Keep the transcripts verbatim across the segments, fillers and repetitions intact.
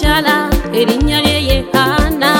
omukyala erinnya lye ye Hana.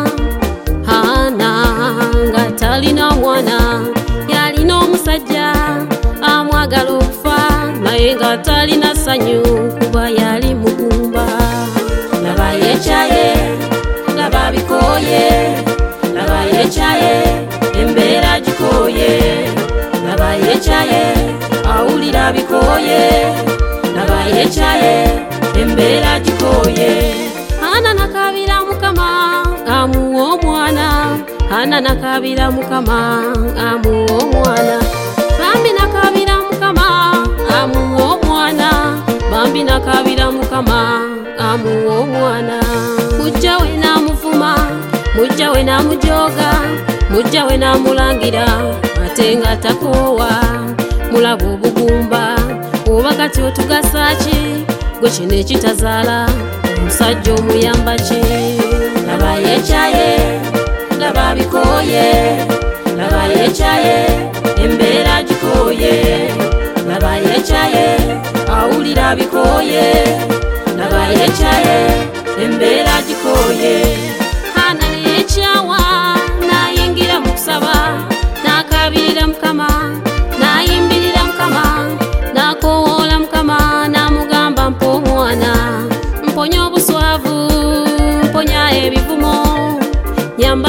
Hana nga talina mwana yalina omusajja amwagala okufa naye nga talina ssanyu kuba yali mugumba. Laba yeekyaye, laba bikooye, laba yeekyaye embeera gikooye. Laba yeekyaye awulira bikooye, laba yeekyaye embeera gikooye. Hana nakabira Mukama amuwa omwana, Hana nakabira Mukama amuwa omwana. Bambi nakabira Mukama amuwa omwana, bambi nakabira Mukama amuwa omwana. Mujja we namuvuma, mujja we namujoga, mujja we namulangira ate nga takoowa. Mulaba obugumba oba kati otugasa ki gwe kino ekitazaala omusajja omuyamba ki? Laba yeekyaye, laba bikooye, laba yeekyaye embeera gikooye. Laba yeekyaye awulira bikooye, laba yeekyaye embeera gikooye. Hana neyeekyawa nayingira mu kusaba, nakabirira Mukama, nayimbirira Mukama, nakoowoola Mukama, namugamba mpa omwana, mponya obuswavu, mponya ebivumo, nyamba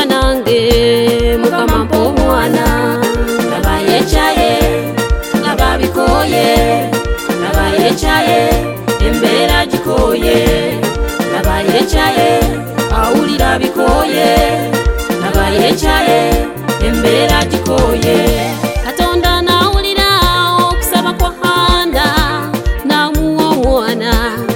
nange Mukama mpa omwana. Laba yeekyaye, laba bikooye, laba yeekyaye embeera gikooye. Laba yeekyaye awulira bikooye, laba yeekyaye embeera gikooye. Katonda nawulira okusaba kwa Hana namuwa omwana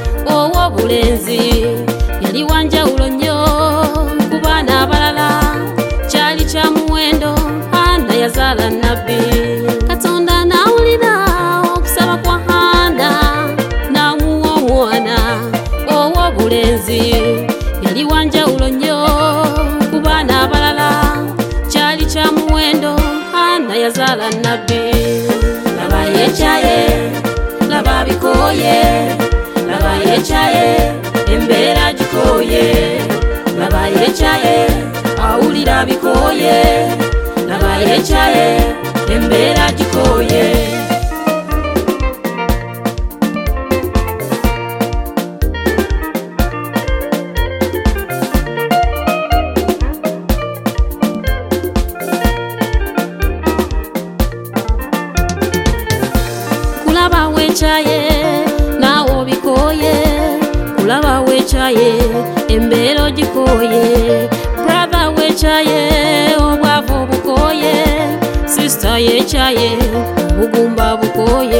ow'obulenzi. Yali wanjawulo nnyo ku baana abalala, kyali kya muwendo, Hana yazaala nnabbi. Katonda nawulira okusaba kwa Hana namuwa omwana ow'obulenzi. Yali wanjawulo nnyo ku baana abalala, kyali kya muwendo, Hana yazaala nnabbi. Laba yeekyaye, laba bikooye, laba yeekyaye embeera gikooye. Laba yeekyaye awulira bikooye, laba yeekyaye embeera gikooye. Kulaba weekyaye naawe obikooye, kulaba weekyaye embeera ogikooye. Brother weekyaye obwavu obukooye, sister yeekyaye obugumba bukooye.